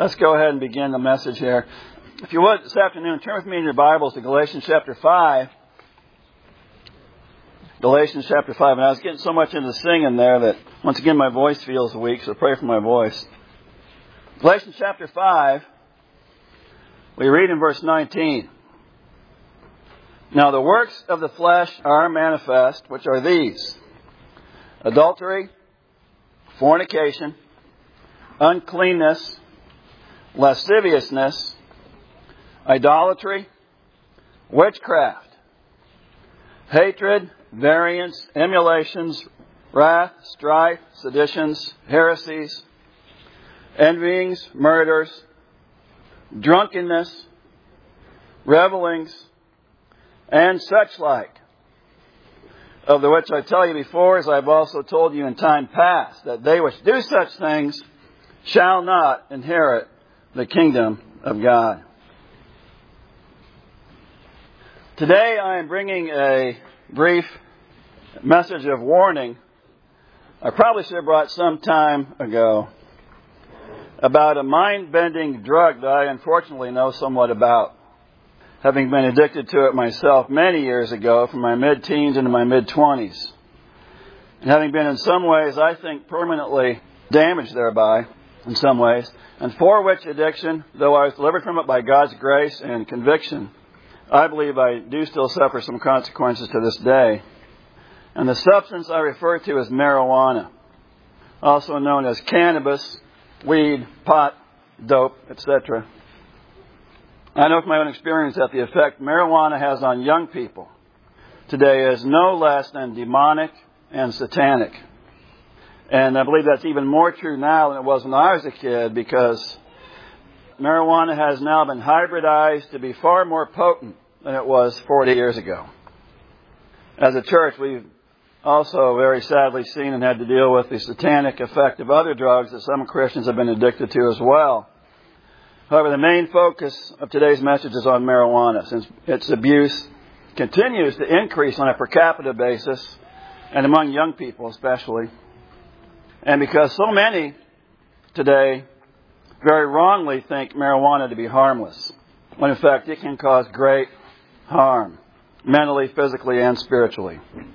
Let's go ahead and begin the message here. If you would, this afternoon, turn with me in your Bibles to Galatians chapter 5. Galatians chapter 5. And I was getting so much into singing there that, once again, my voice feels weak, so pray for my voice. Galatians chapter 5, we read in verse 19. Now the works of the flesh are manifest, which are these: adultery, fornication, uncleanness, lasciviousness, idolatry, witchcraft, hatred, variance, emulations, wrath, strife, seditions, heresies, envyings, murders, drunkenness, revelings, and such like, of the which I tell you before, as I have also told you in time past, that they which do such things shall not inherit the kingdom of God. Today I am bringing a brief message of warning. I probably should have brought some time ago, about a mind-bending drug that I unfortunately know somewhat about, having been addicted to it myself many years ago, from my mid-teens into my mid-20s, and having been in some ways, I think, permanently damaged thereby, in some ways, and for which addiction, though I was delivered from it by God's grace and conviction, I believe I do still suffer some consequences to this day. And the substance I refer to is marijuana, also known as cannabis, weed, pot, dope, etc. I know from my own experience that the effect marijuana has on young people today is no less than demonic and satanic. And I believe that's even more true now than it was when I was a kid, because marijuana has now been hybridized to be far more potent than it was 40 years ago. As a church, we've also very sadly seen and had to deal with the satanic effect of other drugs that some Christians have been addicted to as well. However, the main focus of today's message is on marijuana, since its abuse continues to increase on a per capita basis, and among young people especially. And because so many today very wrongly think marijuana to be harmless, when in fact it can cause great harm, mentally, physically, and spiritually.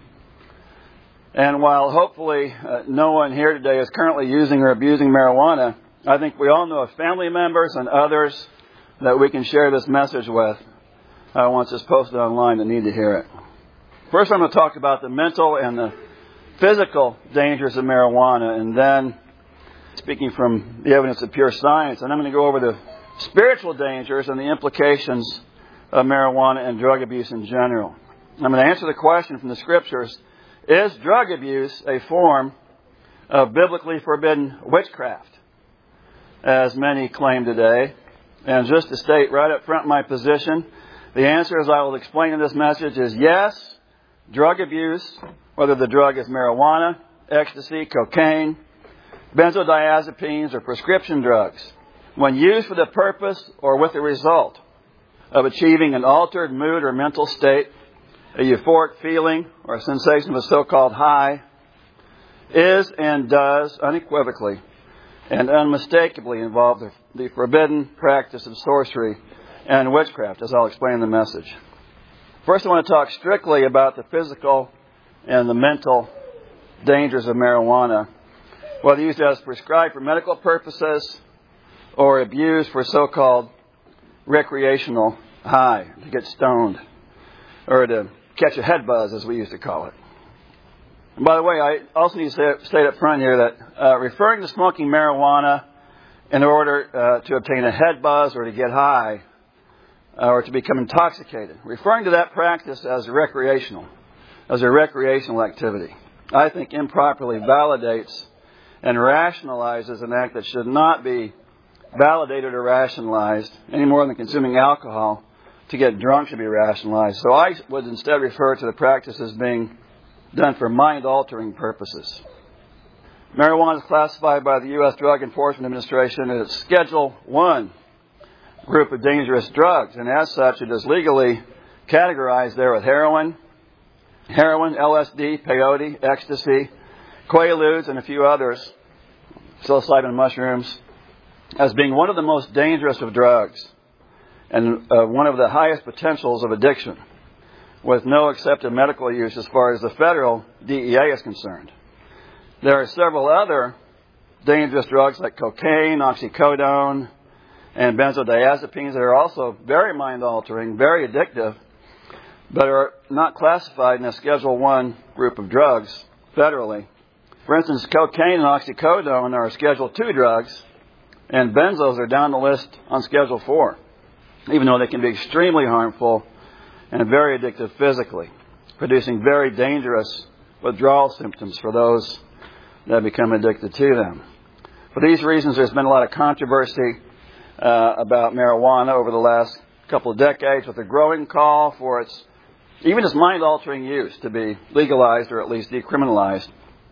And while hopefully no one here today is currently using or abusing marijuana, I think we all know of family members and others that we can share this message with once it's posted online that need to hear it. First, I'm going to talk about the mental and the physical dangers of marijuana, and then, speaking from the evidence of pure science, and I'm going to go over the spiritual dangers and the implications of marijuana and drug abuse in general. I'm going to answer the question from the Scriptures: is drug abuse a form of biblically forbidden witchcraft, as many claim today? And just to state right up front my position, the answer, as I will explain in this message, is yes. Drug abuse, whether the drug is marijuana, ecstasy, cocaine, benzodiazepines, or prescription drugs, when used for the purpose or with the result of achieving an altered mood or mental state, a euphoric feeling, or a sensation of a so-called high, is and does unequivocally and unmistakably involve the forbidden practice of sorcery and witchcraft, as I'll explain in the message. First, I want to talk strictly about the physical and the mental dangers of marijuana, whether used as prescribed for medical purposes or abused for so-called recreational high, to get stoned, or to catch a head buzz, as we used to call it. And by the way, I also need to state up front here that referring to smoking marijuana in order to obtain a head buzz or to get high or to become intoxicated, referring to that practice as recreational activity, I think improperly validates and rationalizes an act that should not be validated or rationalized any more than consuming alcohol to get drunk should be rationalized. So I would instead refer to the practice as being done for mind-altering purposes. Marijuana is classified by the U.S. Drug Enforcement Administration as Schedule I group of dangerous drugs, and as such it is legally categorized there with heroin, LSD, peyote, ecstasy, quaaludes, and a few others, psilocybin mushrooms, as being one of the most dangerous of drugs and one of the highest potentials of addiction, with no accepted medical use as far as the federal DEA is concerned. There are several other dangerous drugs like cocaine, oxycodone, and benzodiazepines that are also very mind-altering, very addictive, but are not classified in a Schedule I group of drugs federally. For instance, cocaine and oxycodone are Schedule II drugs, and benzos are down the list on Schedule IV, even though they can be extremely harmful and very addictive physically, producing very dangerous withdrawal symptoms for those that become addicted to them. For these reasons, there's been a lot of controversy about marijuana over the last couple of decades, with a growing call for even its mind-altering use to be legalized or at least decriminalized.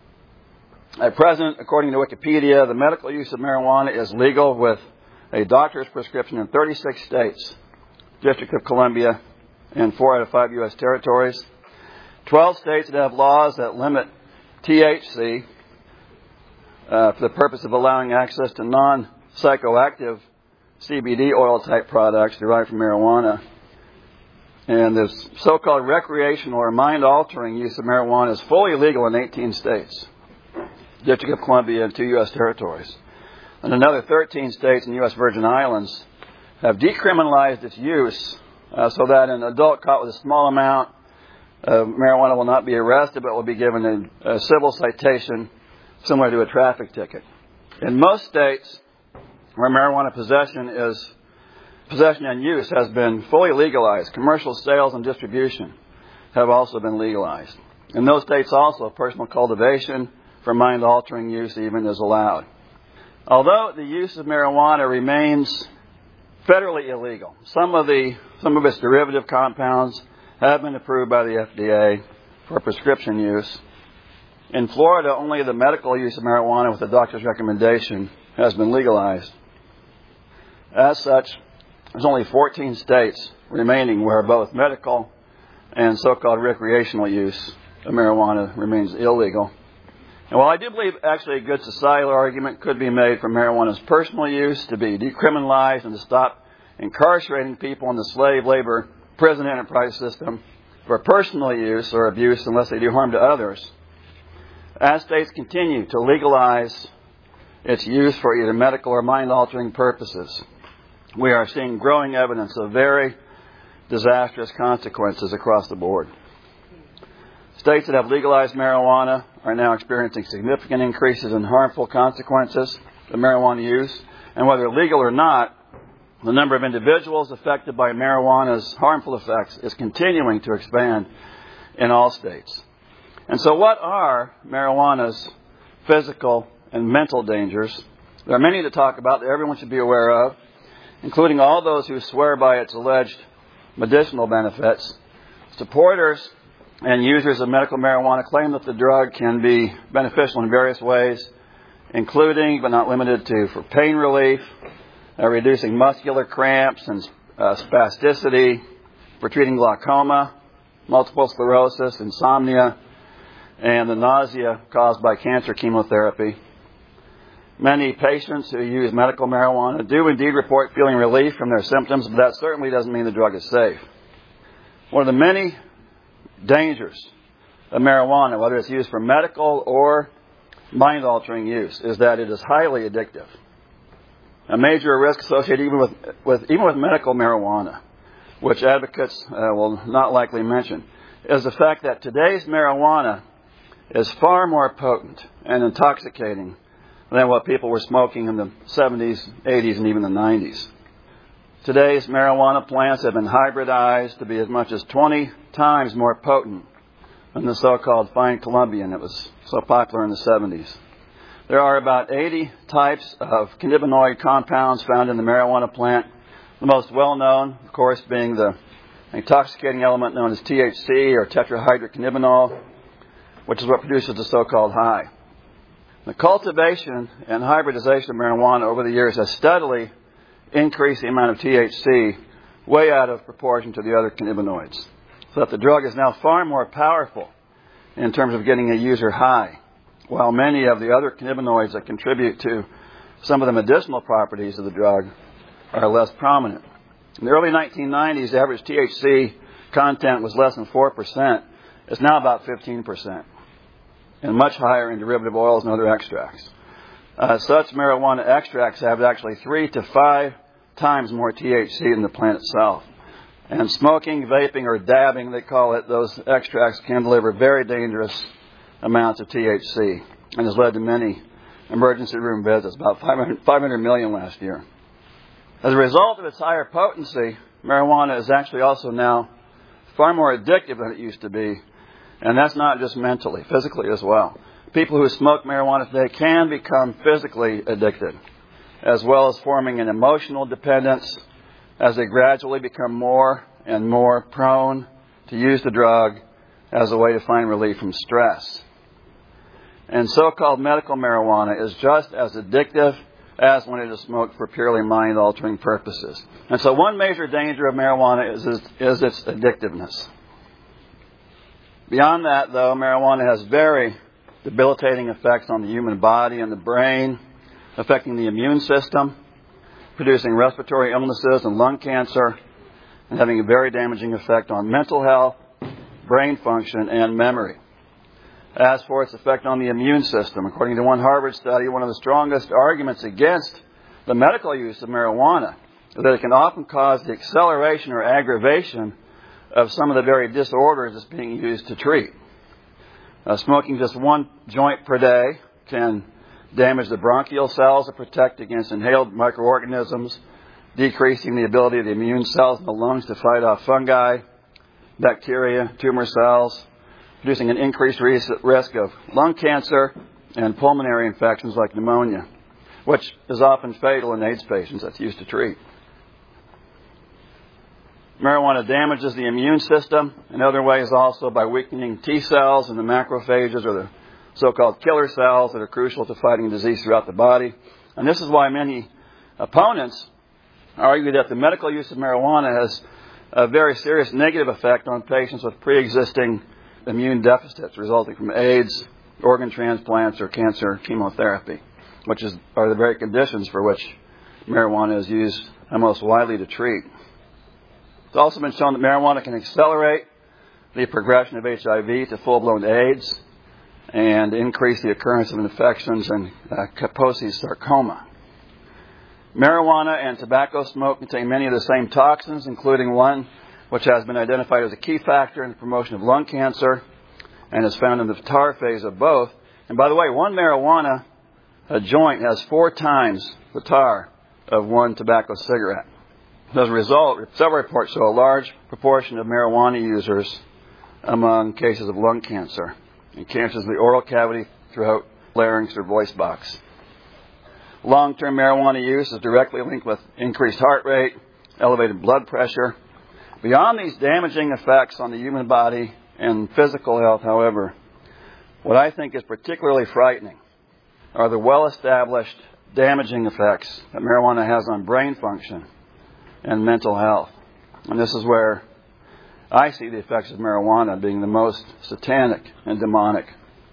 At present, according to Wikipedia, the medical use of marijuana is legal with a doctor's prescription in 36 states, District of Columbia, and 4 out of 5 U.S. territories. 12 states that have laws that limit THC for the purpose of allowing access to non-psychoactive CBD oil-type products derived from marijuana. And this so-called recreational or mind-altering use of marijuana is fully legal in 18 states, District of Columbia, and 2 U.S. territories. And another 13 states and U.S. Virgin Islands have decriminalized its use so that an adult caught with a small amount of marijuana will not be arrested, but will be given a civil citation similar to a traffic ticket. In most states where marijuana possession and use has been fully legalized, commercial sales and distribution have also been legalized. In those states also, personal cultivation for mind-altering use even is allowed. Although the use of marijuana remains federally illegal, some of its derivative compounds have been approved by the FDA for prescription use. In Florida, only the medical use of marijuana with a doctor's recommendation has been legalized. As such, there's only 14 states remaining where both medical and so-called recreational use of marijuana remains illegal. And while I do believe actually a good societal argument could be made for marijuana's personal use to be decriminalized and to stop incarcerating people in the slave labor prison enterprise system for personal use or abuse unless they do harm to others, as states continue to legalize its use for either medical or mind-altering purposes, we are seeing growing evidence of very disastrous consequences across the board. States that have legalized marijuana are now experiencing significant increases in harmful consequences of marijuana use, and whether legal or not, the number of individuals affected by marijuana's harmful effects is continuing to expand in all states. And so what are marijuana's physical and mental dangers? There are many to talk about that everyone should be aware of, including all those who swear by its alleged medicinal benefits. Supporters and users of medical marijuana claim that the drug can be beneficial in various ways, including, but not limited to, for pain relief, reducing muscular cramps and spasticity, for treating glaucoma, multiple sclerosis, insomnia, and the nausea caused by cancer chemotherapy. Many patients who use medical marijuana do indeed report feeling relief from their symptoms, but that certainly doesn't mean the drug is safe. One of the many dangers of marijuana, whether it's used for medical or mind-altering use, is that it is highly addictive. A major risk associated even with medical marijuana, which advocates will not likely mention, is the fact that today's marijuana is far more potent and intoxicating than what people were smoking in the 70s, 80s, and even the 90s. Today's marijuana plants have been hybridized to be as much as 20 times more potent than the so-called fine Colombian that was so popular in the 70s. There are about 80 types of cannabinoid compounds found in the marijuana plant, the most well-known, of course, being the intoxicating element known as THC, or tetrahydrocannabinol, which is what produces the so-called high. The cultivation and hybridization of marijuana over the years has steadily increased the amount of THC way out of proportion to the other cannabinoids, so that the drug is now far more powerful in terms of getting a user high, while many of the other cannabinoids that contribute to some of the medicinal properties of the drug are less prominent. In the early 1990s, the average THC content was less than 4%. It's now about 15%, and much higher in derivative oils and other extracts. Such marijuana extracts have actually 3 to 5 times more THC than the plant itself. And smoking, vaping, or dabbing, they call it, those extracts can deliver very dangerous amounts of THC and has led to many emergency room visits, about 500 million last year. As a result of its higher potency, marijuana is actually also now far more addictive than it used to be, and that's not just mentally, physically as well. People who smoke marijuana today can become physically addicted, as well as forming an emotional dependence as they gradually become more and more prone to use the drug as a way to find relief from stress. And so-called medical marijuana is just as addictive as when it is smoked for purely mind-altering purposes. And so one major danger of marijuana is its addictiveness. Beyond that, though, marijuana has very debilitating effects on the human body and the brain, affecting the immune system, producing respiratory illnesses and lung cancer, and having a very damaging effect on mental health, brain function, and memory. As for its effect on the immune system, according to one Harvard study, one of the strongest arguments against the medical use of marijuana is that it can often cause the acceleration or aggravation of some of the very disorders it's being used to treat. Smoking just one joint per day can damage the bronchial cells that protect against inhaled microorganisms, decreasing the ability of the immune cells in the lungs to fight off fungi, bacteria, tumor cells, producing an increased risk of lung cancer and pulmonary infections like pneumonia, which is often fatal in AIDS patients that's used to treat. Marijuana damages the immune system in other ways also by weakening T cells and the macrophages, or the so-called killer cells that are crucial to fighting disease throughout the body. And this is why many opponents argue that the medical use of marijuana has a very serious negative effect on patients with pre-existing immune deficits resulting from AIDS, organ transplants, or cancer chemotherapy, which are the very conditions for which marijuana is used most widely to treat. It's also been shown that marijuana can accelerate the progression of HIV to full-blown AIDS and increase the occurrence of infections and Kaposi's sarcoma. Marijuana and tobacco smoke contain many of the same toxins, including one which has been identified as a key factor in the promotion of lung cancer and is found in the tar phase of both. And by the way, one marijuana joint has 4 times the tar of one tobacco cigarette. As a result, several reports show a large proportion of marijuana users among cases of lung cancer and cancers of the oral cavity, throat, larynx, or voice box. Long-term marijuana use is directly linked with increased heart rate, elevated blood pressure. Beyond these damaging effects on the human body and physical health, however, what I think is particularly frightening are the well-established damaging effects that marijuana has on brain function and mental health. And this is where I see the effects of marijuana being the most satanic and demonic.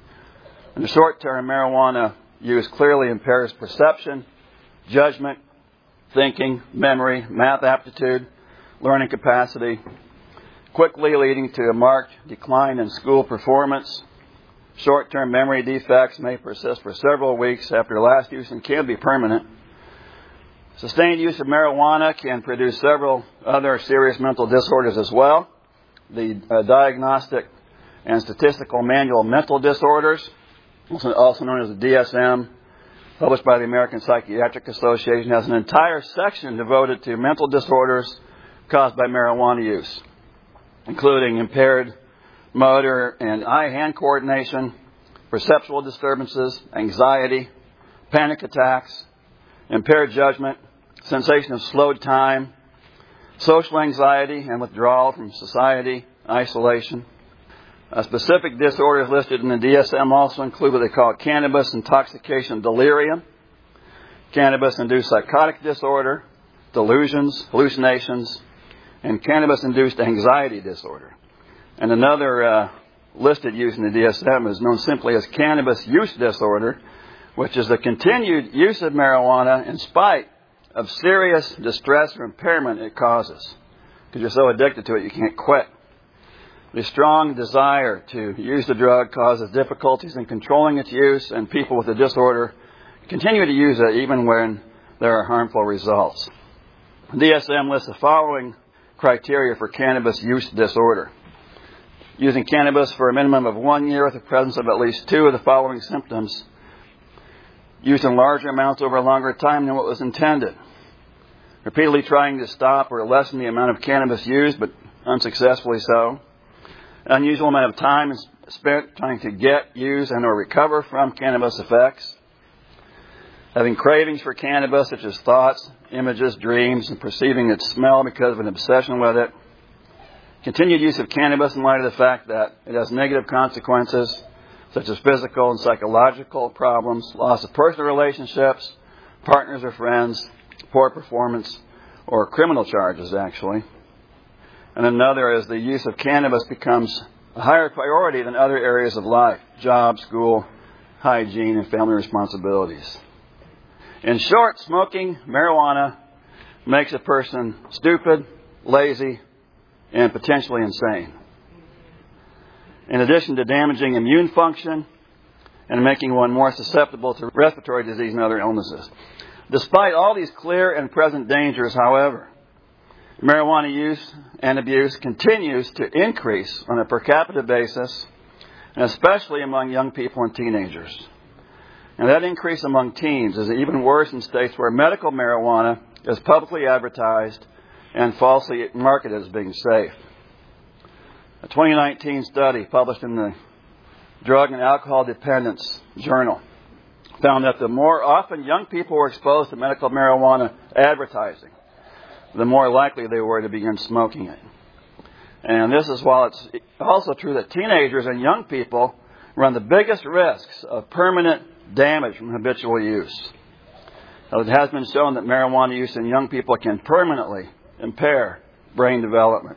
In the short term, marijuana use clearly impairs perception, judgment, thinking, memory, math aptitude, learning capacity, quickly leading to a marked decline in school performance. Short-term memory defects may persist for several weeks after last use and can be permanent. Sustained use of marijuana can produce several other serious mental disorders as well. The Diagnostic and Statistical Manual of Mental Disorders, also known as the DSM, published by the American Psychiatric Association, has an entire section devoted to mental disorders caused by marijuana use, including impaired motor and eye-hand coordination, perceptual disturbances, anxiety, panic attacks, impaired judgment, sensation of slowed time, social anxiety and withdrawal from society, isolation. Specific disorders listed in the DSM also include what they call cannabis intoxication delirium, cannabis-induced psychotic disorder, delusions, hallucinations, and cannabis-induced anxiety disorder. And another listed use in the DSM is known simply as cannabis use disorder, which is the continued use of marijuana in spite of serious distress or impairment it causes. Because you're so addicted to it, you can't quit. The strong desire to use the drug causes difficulties in controlling its use, and people with the disorder continue to use it even when there are harmful results. DSM lists the following criteria for cannabis use disorder. Using cannabis for a minimum of 1 year with the presence of at least 2 of the following symptoms. Used in larger amounts over a longer time than what was intended. Repeatedly trying to stop or lessen the amount of cannabis used, but unsuccessfully so. Unusual amount of time spent trying to get, use, and or recover from cannabis effects. Having cravings for cannabis, such as thoughts, images, dreams, and perceiving its smell because of an obsession with it. Continued use of cannabis in light of the fact that it has negative consequences, such as physical and psychological problems, loss of personal relationships, partners or friends, poor performance, or criminal charges, actually. And another is the use of cannabis becomes a higher priority than other areas of life, job, school, hygiene, and family responsibilities. In short, smoking marijuana makes a person stupid, lazy, and potentially insane. In addition to damaging immune function and making one more susceptible to respiratory disease and other illnesses. Despite all these clear and present dangers, however, marijuana use and abuse continues to increase on a per capita basis, and especially among young people and teenagers. And that increase among teens is even worse in states where medical marijuana is publicly advertised and falsely marketed as being safe. A 2019 study published in the Drug and Alcohol Dependence Journal found that the more often young people were exposed to medical marijuana advertising, the more likely they were to begin smoking it. And this is while it's also true that teenagers and young people run the biggest risks of permanent damage from habitual use. It has been shown that marijuana use in young people can permanently impair brain development.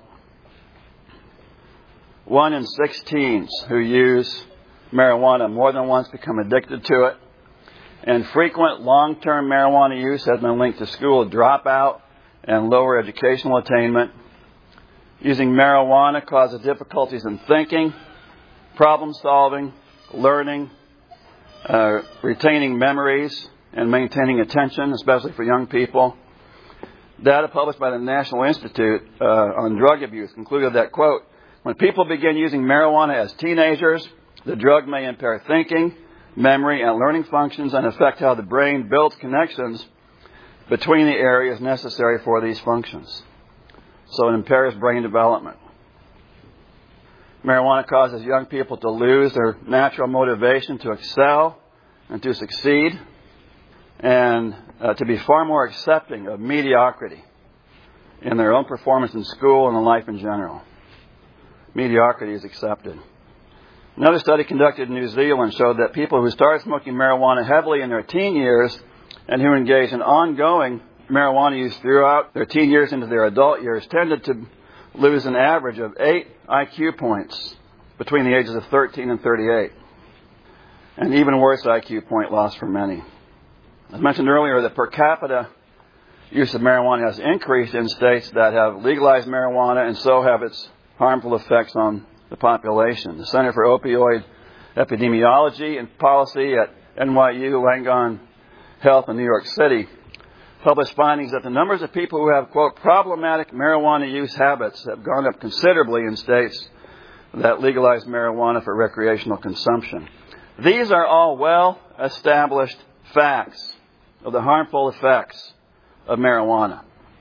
1 in 6 teens who use marijuana more than once become addicted to it. And frequent long-term marijuana use has been linked to school dropout and lower educational attainment. Using marijuana causes difficulties in thinking, problem solving, learning, retaining memories, and maintaining attention, especially for young people. Data published by the National Institute on Drug Abuse concluded that, quote, when people begin using marijuana as teenagers, the drug may impair thinking, memory, and learning functions and affect how the brain builds connections between the areas necessary for these functions. So it impairs brain development. Marijuana causes young people to lose their natural motivation to excel and to succeed, and to be far more accepting of mediocrity in their own performance in school and in life in general. Mediocrity is accepted. Another study conducted in New Zealand showed that people who started smoking marijuana heavily in their teen years and who engaged in ongoing marijuana use throughout their teen years into their adult years tended to lose an average of 8 IQ points between the ages of 13 and 38. And even worse IQ point loss for many. As mentioned earlier, the per capita use of marijuana has increased in states that have legalized marijuana and so have its harmful effects on the population. The Center for Opioid Epidemiology and Policy at NYU Langone Health in New York City published findings that the numbers of people who have, quote, problematic marijuana use habits have gone up considerably in states that legalize marijuana for recreational consumption. These are all well-established facts of the harmful effects of marijuana.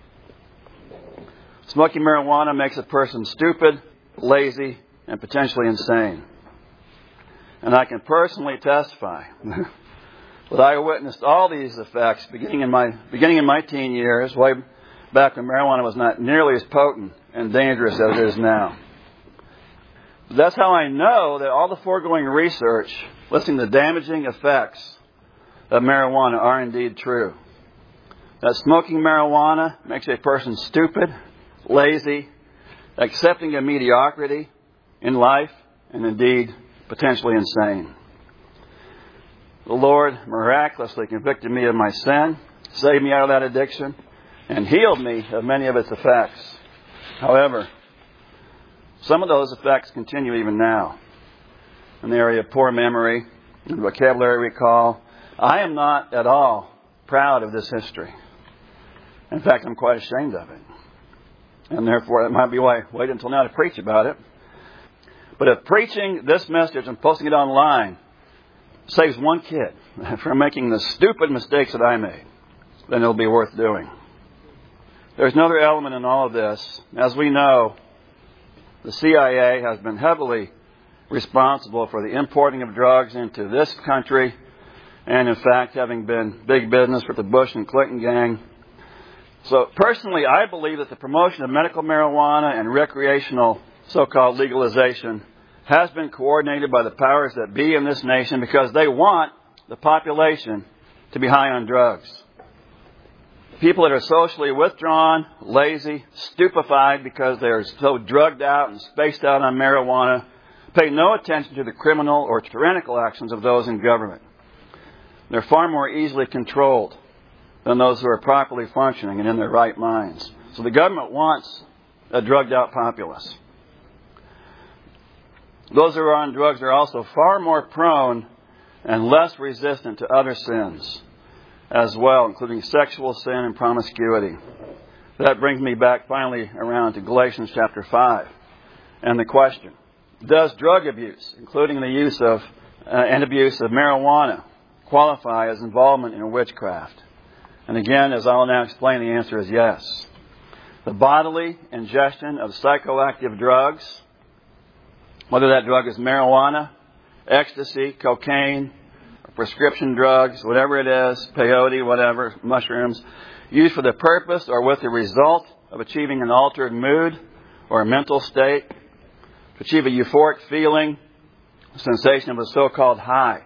Smoking marijuana makes a person stupid, lazy, and potentially insane. And I can personally testify that I witnessed all these effects beginning in my teen years, way back when marijuana was not nearly as potent and dangerous as it is now. That's how I know that all the foregoing research listing the damaging effects of marijuana are indeed true. That smoking marijuana makes a person stupid, lazy, accepting of mediocrity in life, and indeed potentially insane. the Lord miraculously convicted me of my sin, saved me out of that addiction, and healed me of many of its effects. However, some of those effects continue even now. In the area of poor memory and vocabulary recall, I am not at all proud of this history. In fact, I'm quite ashamed of it. And therefore, that might be why I waited until now to preach about it. But if preaching this message and posting it online saves one kid from making the stupid mistakes that I made, then it'll be worth doing. There's another element in all of this. As we know, the CIA has been heavily responsible for the importing of drugs into this country, and in fact, having been big business with the Bush and Clinton gang. So personally, I believe that the promotion of medical marijuana and recreational so-called legalization has been coordinated by the powers that be in this nation because they want the population to be high on drugs. People that are socially withdrawn, lazy, stupefied because they are so drugged out and spaced out on marijuana, pay no attention to the criminal or tyrannical actions of those in government. They're far more easily controlled than those who are properly functioning and in their right minds. So the government wants a drugged out populace. Those who are on drugs are also far more prone and less resistant to other sins as well, including sexual sin and promiscuity. That brings me back finally around to Galatians chapter 5 and the question, does drug abuse, including the use of and abuse of marijuana, qualify as involvement in witchcraft? And again, as I'll now explain, the answer is yes. The bodily ingestion of psychoactive drugs, whether that drug is marijuana, ecstasy, cocaine, prescription drugs, whatever it is, peyote, whatever, mushrooms, used for the purpose or with the result of achieving an altered mood or a mental state, to achieve a euphoric feeling, a sensation of a so-called high,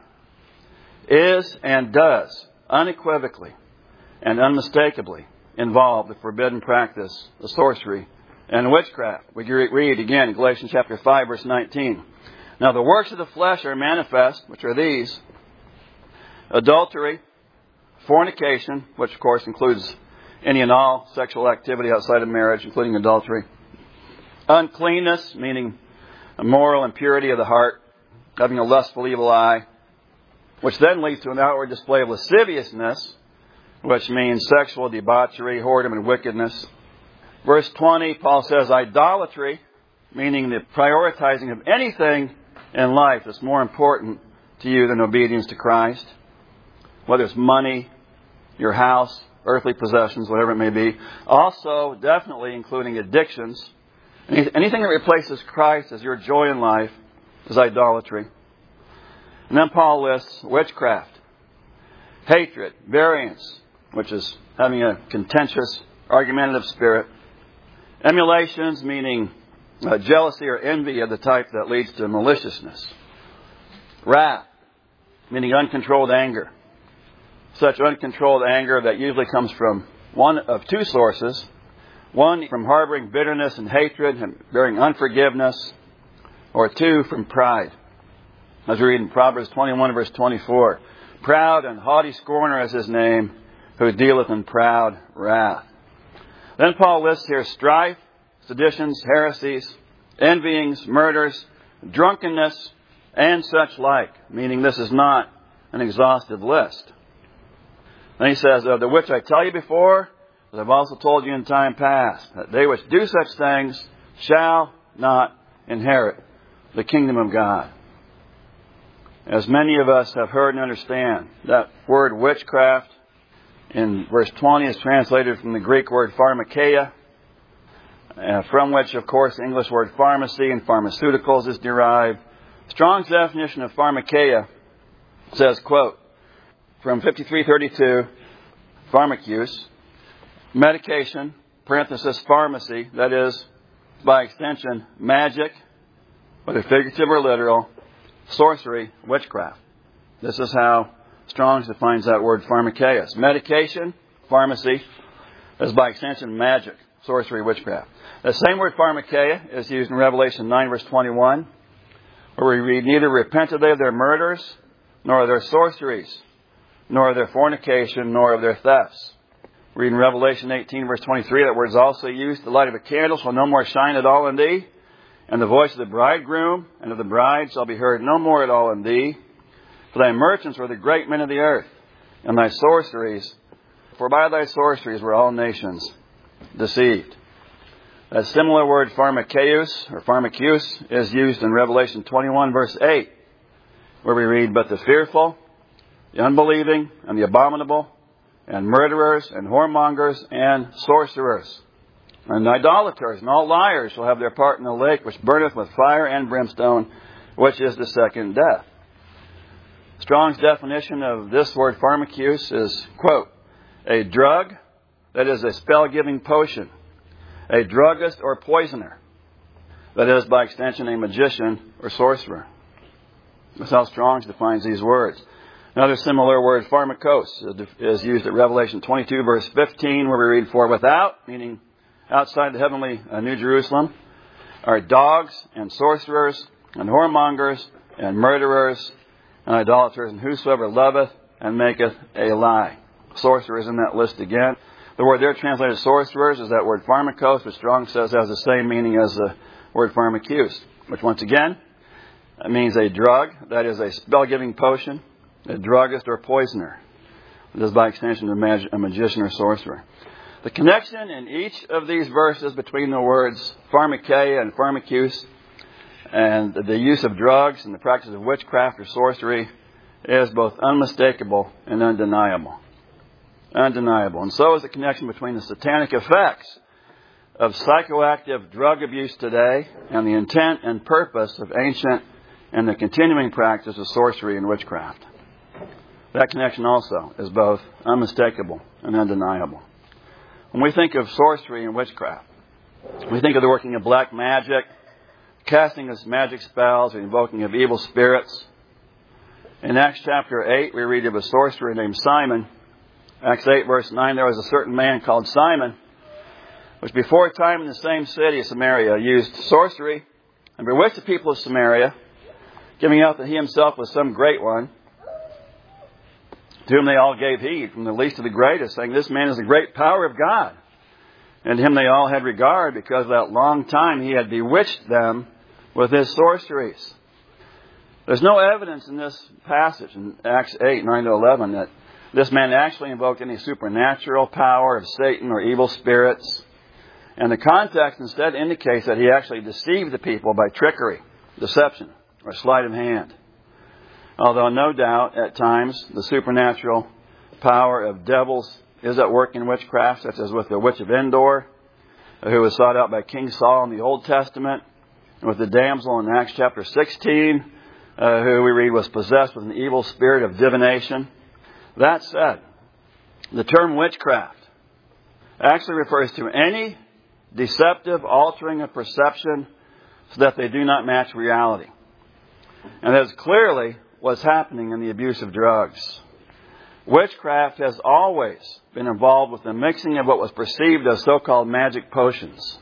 is and does unequivocally and unmistakably involve the forbidden practice of sorcery and witchcraft. We read again in Galatians chapter 5, verse 19. Now the works of the flesh are manifest, which are these: adultery, fornication, which of course includes any and all sexual activity outside of marriage, including adultery. Uncleanness, meaning a moral impurity of the heart, having a lustful evil eye, which then leads to an outward display of lasciviousness, which means sexual debauchery, whoredom, and wickedness. Verse 20, Paul says idolatry, meaning the prioritizing of anything in life that's more important to you than obedience to Christ. Whether it's money, your house, earthly possessions, whatever it may be. Also, definitely including addictions. Anything that replaces Christ as your joy in life is idolatry. And then Paul lists witchcraft, hatred, variance, which is having a contentious, argumentative spirit. Emulations, meaning jealousy or envy of the type that leads to maliciousness. Wrath, meaning uncontrolled anger. Such uncontrolled anger that usually comes from one of two sources. One, from harboring bitterness and hatred and bearing unforgiveness. Or two, from pride. As we read in Proverbs 21, verse 24. Proud and haughty scorner is his name, who dealeth in proud wrath. Then Paul lists here strife, seditions, heresies, envyings, murders, drunkenness, and such like. Meaning this is not an exhaustive list. Then he says, of the which I tell you before, as I've also told you in time past, that they which do such things shall not inherit the kingdom of God. As many of us have heard and understand, that word witchcraft in verse 20 is translated from the Greek word pharmakeia, from which, of course, the English word pharmacy and pharmaceuticals is derived. Strong's definition of pharmakeia says, quote, from 5332, pharmacus, medication, parenthesis, pharmacy, that is, by extension, magic, whether figurative or literal, sorcery, witchcraft. This is how Strong's defines that word pharmakeia. Medication, pharmacy, is by extension magic, sorcery, witchcraft. The same word pharmakeia is used in Revelation 9, verse 21, where we read, neither repented they of their murders, nor of their sorceries, nor of their fornication, nor of their thefts. Read in Revelation 18, verse 23, that word is also used. The light of a candle shall no more shine at all in thee, and the voice of the bridegroom and of the bride shall be heard no more at all in thee. For thy merchants were the great men of the earth, and thy sorceries, for by thy sorceries were all nations deceived. A similar word, pharmakeus, or pharmakeus, is used in Revelation 21, verse 8, where we read, but the fearful, the unbelieving, and the abominable, and murderers, and whoremongers, and sorcerers, and idolaters, and all liars shall have their part in the lake which burneth with fire and brimstone, which is the second death. Strong's definition of this word pharmakeus is, quote, a drug that is a spell-giving potion, a druggist or poisoner, that is, by extension, a magician or sorcerer. That's how Strong's defines these words. Another similar word, pharmakos, is used at Revelation 22, verse 15, where we read, for without, meaning outside the heavenly New Jerusalem, are dogs and sorcerers and whoremongers and murderers and idolaters, and whosoever loveth and maketh a lie. Sorcerers in that list again. The word there translated sorcerers is that word pharmakos, which Strong says has the same meaning as the word pharmakeus, which once again means a drug, that is a spell-giving potion, a druggist or poisoner. It is by extension a magician or sorcerer. The connection in each of these verses between the words pharmakeia and pharmakeus and the use of drugs and the practice of witchcraft or sorcery is both unmistakable and undeniable. Undeniable. And so is the connection between the satanic effects of psychoactive drug abuse today and the intent and purpose of ancient and the continuing practice of sorcery and witchcraft. That connection also is both unmistakable and undeniable. When we think of sorcery and witchcraft, we think of the working of black magic, casting of magic spells, or invoking of evil spirits. In Acts chapter 8, we read of a sorcerer named Simon. Acts 8, verse 9, there was a certain man called Simon, which before a time in the same city, Samaria, used sorcery and bewitched the people of Samaria, giving out that he himself was some great one, to whom they all gave heed, from the least to the greatest, saying, this man is the great power of God. And to him they all had regard, because of that long time he had bewitched them with his sorceries. There's no evidence in this passage, in Acts 8, 9 to 11, that this man actually invoked any supernatural power of Satan or evil spirits. And the context instead indicates that he actually deceived the people by trickery, deception, or sleight of hand. Although no doubt at times the supernatural power of devils is at work in witchcraft, such as with the witch of Endor, who was sought out by King Saul in the Old Testament, and with the damsel in Acts chapter 16, who we read was possessed with an evil spirit of divination. That said, the term witchcraft actually refers to any deceptive altering of perception so that they do not match reality. And that is clearly what's happening in the abuse of drugs. Witchcraft has always been involved with the mixing of what was perceived as so-called magic potions.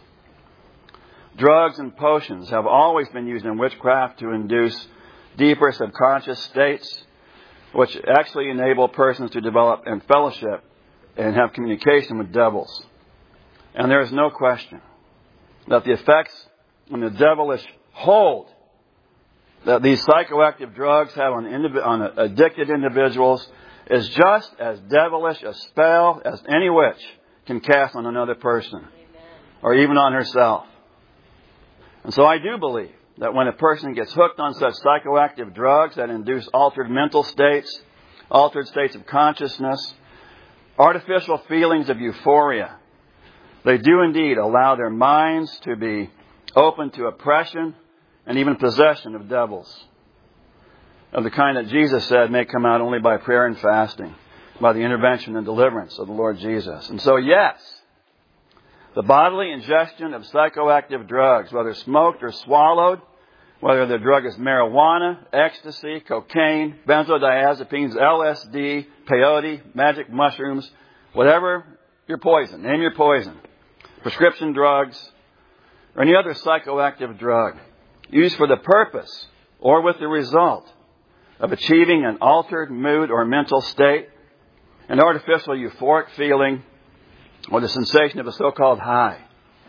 Drugs and potions have always been used in witchcraft to induce deeper subconscious states, which actually enable persons to develop in fellowship and have communication with devils. And there is no question that the effects on the devilish hold that these psychoactive drugs have on addicted individuals is just as devilish a spell as any witch can cast on another person, or even on herself. And so I do believe that when a person gets hooked on such psychoactive drugs that induce altered mental states, altered states of consciousness, artificial feelings of euphoria, they do indeed allow their minds to be open to oppression and even possession of devils, of the kind that Jesus said may come out only by prayer and fasting, by the intervention and deliverance of the Lord Jesus. And so, yes, the bodily ingestion of psychoactive drugs, whether smoked or swallowed, whether the drug is marijuana, ecstasy, cocaine, benzodiazepines, LSD, peyote, magic mushrooms, whatever your poison, name your poison, prescription drugs, or any other psychoactive drug, used for the purpose or with the result of achieving an altered mood or mental state, an artificial euphoric feeling, or the sensation of a so-called high,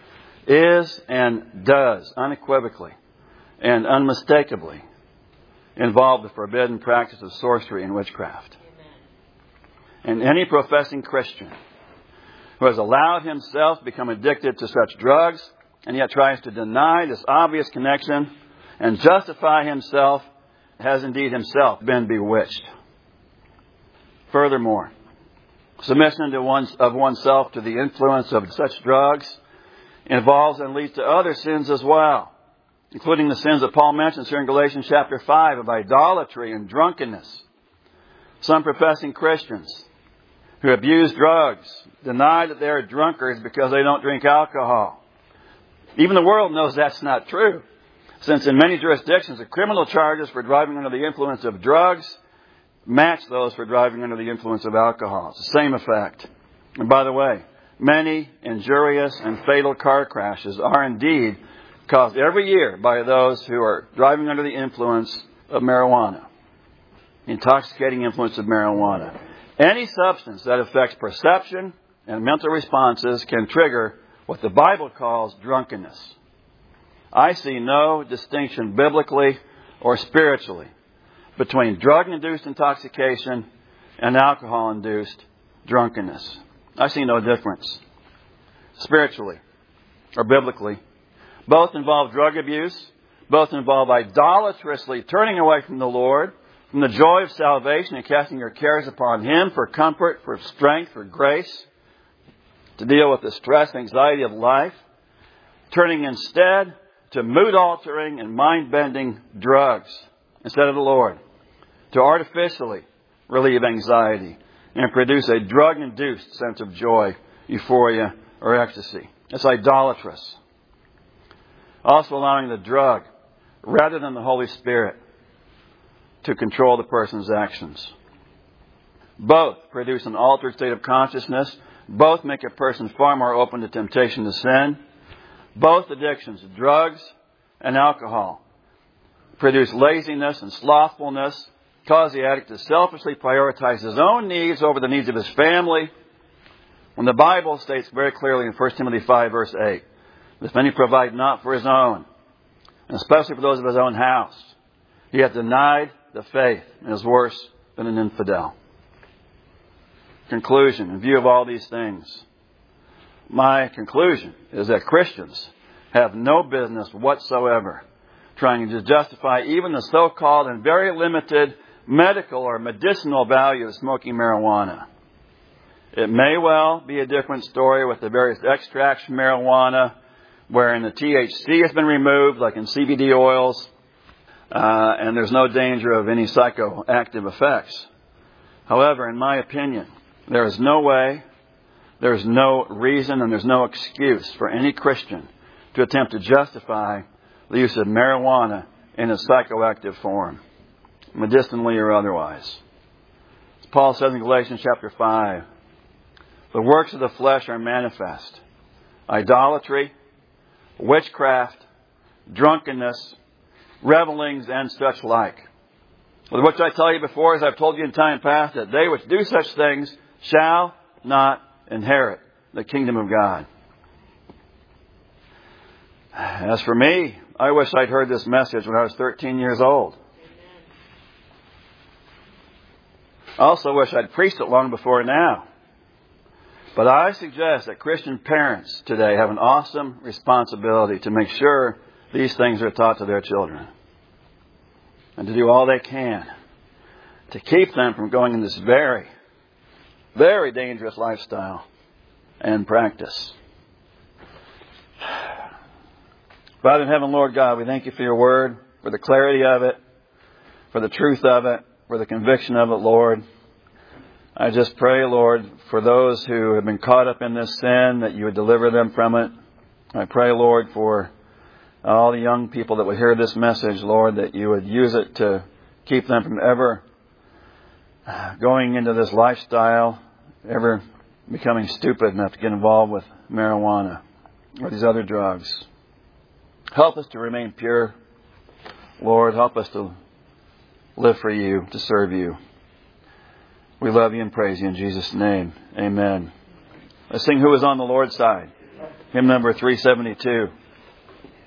is and does unequivocally and unmistakably involve the forbidden practice of sorcery and witchcraft. And any professing Christian who has allowed himself to become addicted to such drugs and yet tries to deny this obvious connection and justify himself has indeed himself been bewitched. Furthermore, submission of oneself to the influence of such drugs involves and leads to other sins as well, including the sins that Paul mentions here in Galatians chapter 5 of idolatry and drunkenness. Some professing Christians who abuse drugs deny that they are drunkards because they don't drink alcohol. Even the world knows that's not true, since in many jurisdictions the criminal charges for driving under the influence of drugs match those for driving under the influence of alcohol. It's the same effect. And by the way, many injurious and fatal car crashes are indeed caused every year by those who are driving under the influence of marijuana, intoxicating influence of marijuana. Any substance that affects perception and mental responses can trigger what the Bible calls drunkenness. I see no distinction biblically or spiritually between drug-induced intoxication and alcohol-induced drunkenness. I see no difference spiritually or biblically. Both involve drug abuse. Both involve idolatrously turning away from the Lord, from the joy of salvation and casting your cares upon Him for comfort, for strength, for grace, to deal with the stress and anxiety of life, turning instead to mood-altering and mind-bending drugs instead of the Lord, to artificially relieve anxiety and produce a drug-induced sense of joy, euphoria, or ecstasy. It's idolatrous. Also allowing the drug, rather than the Holy Spirit, to control the person's actions. Both produce an altered state of consciousness. Both make a person far more open to temptation to sin. Both addictions, drugs and alcohol, produce laziness and slothfulness, cause the addict to selfishly prioritize his own needs over the needs of his family, when the Bible states very clearly in 1 Timothy 5, verse 8, if any provide not for his own, and especially for those of his own house, he hath denied the faith and is worse than an infidel. Conclusion, in view of all these things, my conclusion is that Christians have no business whatsoever trying to justify even the so-called and very limited medical or medicinal value of smoking marijuana. It may well be a different story with the various extracts from marijuana wherein the THC has been removed, like in CBD oils, and there's no danger of any psychoactive effects. However, in my opinion, there is no way, there is no reason, and there's no excuse for any Christian to attempt to justify the use of marijuana in its psychoactive form, medicinally or otherwise. As Paul says in Galatians chapter 5, the works of the flesh are manifest: idolatry, witchcraft, drunkenness, revelings, and such like. With which I tell you before, as I've told you in time past, that they which do such things shall not inherit the kingdom of God. As for me, I wish I'd heard this message when I was 13 years old. I also wish I'd preached it long before now. But I suggest that Christian parents today have an awesome responsibility to make sure these things are taught to their children, and to do all they can to keep them from going in this very, very dangerous lifestyle and practice. Father in heaven, Lord God, we thank you for your word, for the clarity of it, for the truth of it, for the conviction of it, Lord. I just pray, Lord, for those who have been caught up in this sin, that you would deliver them from it. I pray, Lord, for all the young people that will hear this message, Lord, that you would use it to keep them from ever going into this lifestyle, ever becoming stupid enough to get involved with marijuana or these other drugs. Help us to remain pure. Lord, help us to live for you, to serve you. We love you and praise you in Jesus' name. Amen. Let's sing Who is on the Lord's Side. Hymn number 372.